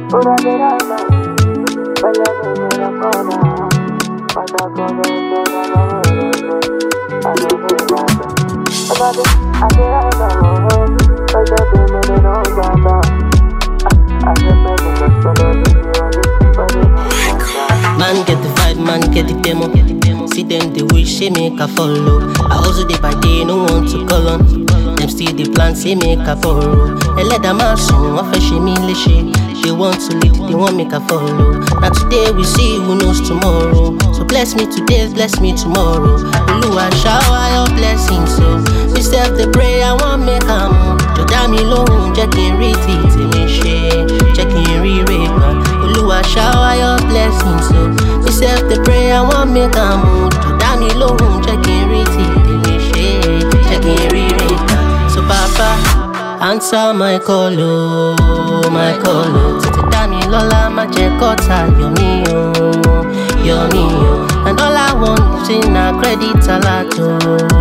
Man get the vibe, man get the demo. See them they wish say make I follow. I also dey by day, no one to call on. Them still the plan say make I borrow. They let them out soon, one fresh me lishy. They want to lead, they want make I follow. Now today we see who knows tomorrow. So bless me today, bless me tomorrow. Oluwa shower your blessings, so we self the pray I want make a move. Jodami loan, checking retweet me share, checking re-rate. Oluwa shower your blessings, so we self the pray I want make a move. Jodami loan, checking retweet me share, checking re-rate. So Papa, answer my call, oh, my call, oh. Tete dami lola ma je kota, yomi, oh, yomi, oh. And all I want is in a credit alato,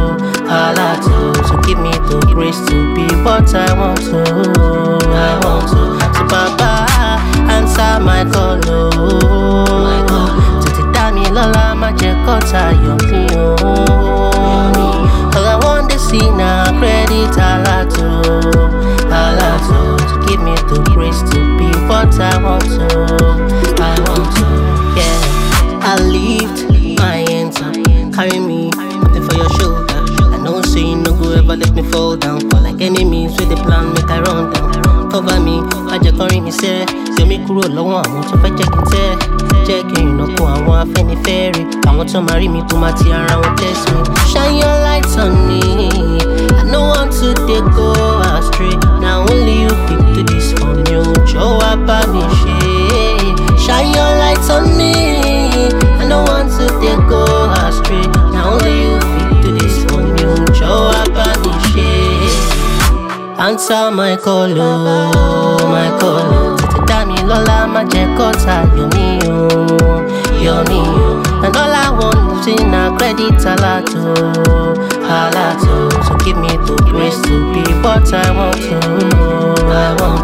alato. So give me the grace to be what I want to, I want to. So Papa, answer my call, oh, my call. Tete dami lola ma je kota, yomi, oh, yomi. All I want is in a credit alato, alato. So give me the grace to be what I want to, I want to, yeah. I lift my hands up, carry me, nothing for your shoulder. I know say you no go ever let me fall down. For like enemies with the plan, make I run down. Cover me, I just carry me say, say me kuro lọ́wọ́ àwọn tó fẹ́ jẹ́ kí n tẹ́. Jẹ́ kí n nàkó àwọn afẹ́nifẹ́re, àwọn tó máa rí mi tó máa ti ara wọn bless me. Shine your light on me, I no want to dey go astray. Now only you fit do this for me, jọ̀wọ́ bá mi ṣe. Shine your light on me, I no want to dey go astray. Now only you fit do this for me, jọ̀wọ́ bá mi ṣe. Answer my call, oh, my call, oh. Tete dami lola ma je kota, yomi, oh, yomi, oh. And all I want is in a credit alato, alato. So give me the grace to be what I want to, I want